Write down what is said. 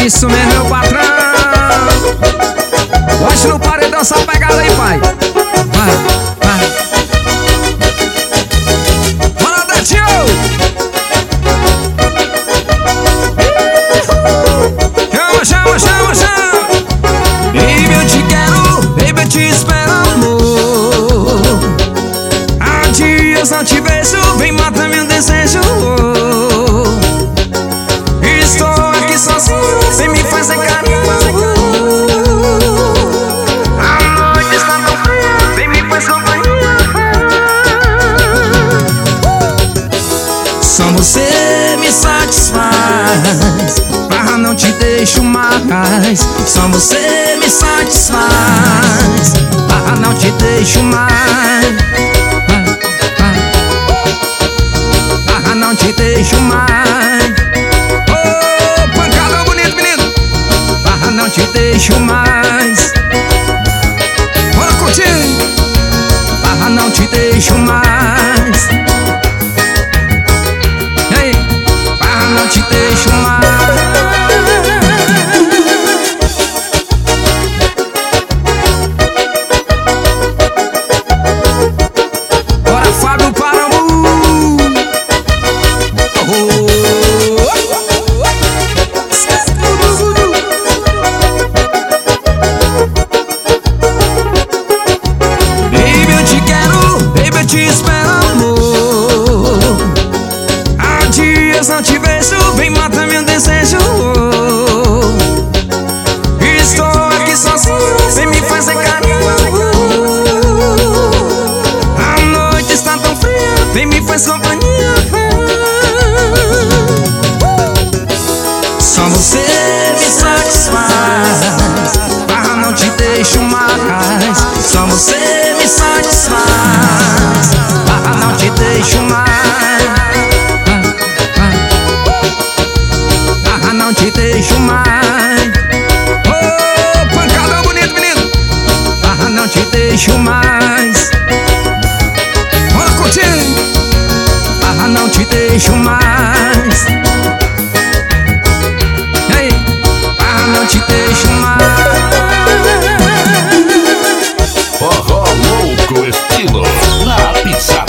Isso mesmo, meu patrão. Hoje no paredão essa pegada aí, pai. Vai, vai. Bora, Detinho! Chama, chama, chama, chama. Baby, eu te quero, baby, eu te espero, amor. Há dias não te vejo, vem matar meu desejo. Estou aqui sozinho, vem me fazer carinho. A noite está tão fria, vem me faz companhia. Só você me satisfaz, barra não te deixo mais. Só você me satisfaz, barra não te deixo mais. Barra não te deixo mais. Oh, pancadão bonito, menino. Barra não te deixo mais. Bora curtir. Barra não te deixo mais. Ei, barra não te deixo mais. Bora, Fábio Parambu. Baby, eu te quero, baby, eu te espero, amor. Há dias não te vejo, vem matar meu desejo. Estou aqui sozinho, vem me fazer carinho. A noite está tão fria, vem me faz companhia. Só você me satisfaz, barra não te deixo mais. Só você me satisfaz, barra não te deixo mais. Barra não te deixo mais. Oh, pancadão bonito, menino. Barra não te deixo mais. Bora curtir. Barra não te deixo mais. Ei, barra não te deixo mais. Forró louco estilo na pizza.